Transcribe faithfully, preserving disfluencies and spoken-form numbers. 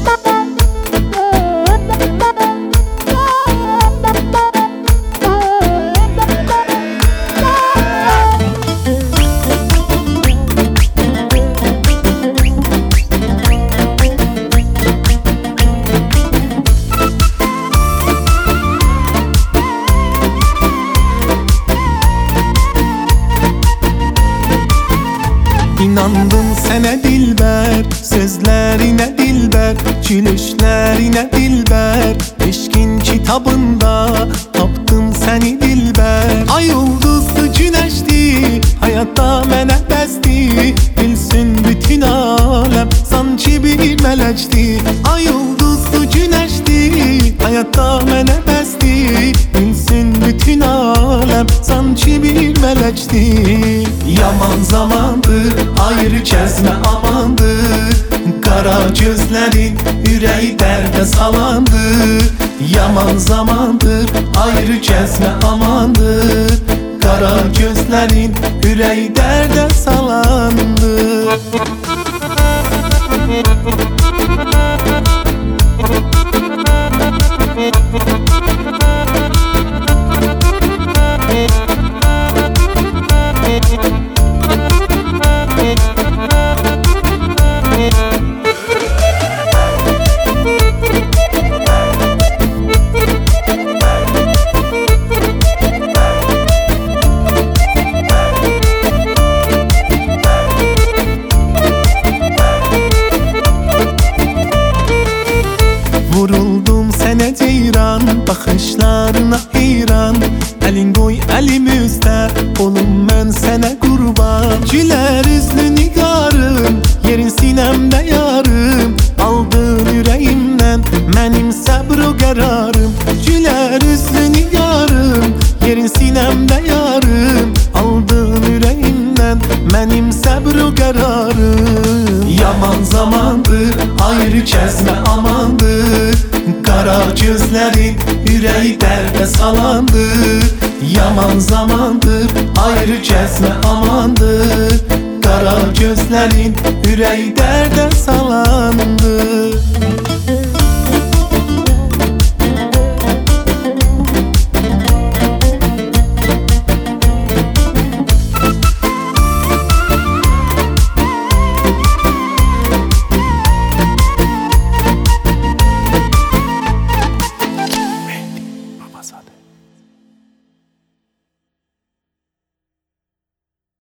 İnandım sene dilber, sözlerine dilber, gülüşlerine dilber. Eşkin kitabında tapdım seni dilber. Ay ulduzlu güneşti, hayatta mənə bəsdi. Bilsin bütün alem, sanki bir melekti. Ay ulduzlu güneşti, hayatta mənə bəsdi. Bilsin bütün alem, sanki bir melekti. Yaman zamandır, ayrı kəsmə amandır. Qara gözlərin ürəyi dərdə salandır. Yaman zamandır, ayrı kəsmə amandır. Qara gözlərin ürəyi dərdə salandır. Vuruldum sənə ceyran, baxışlarına heyran. Əlin qoy əlimizdə, olum mən sənə qurban. Gülər üzlü nigarım, yerin sinəmdə yarım. Aldın ürəyimdən, mənim səbr o qərarım. Gülər üzlü nigarım, yerin sinəmdə yarım. Aldın ürəyimdən, mənim səbr o qərarım. Yaman zamandır, ayrı kəsmə amandır. Qara gözlərin ürəyi dərdə salandır. Yaman zamandır, ayrı kəsmə amandır. Qara gözlərin ürəyi dərdə salandır.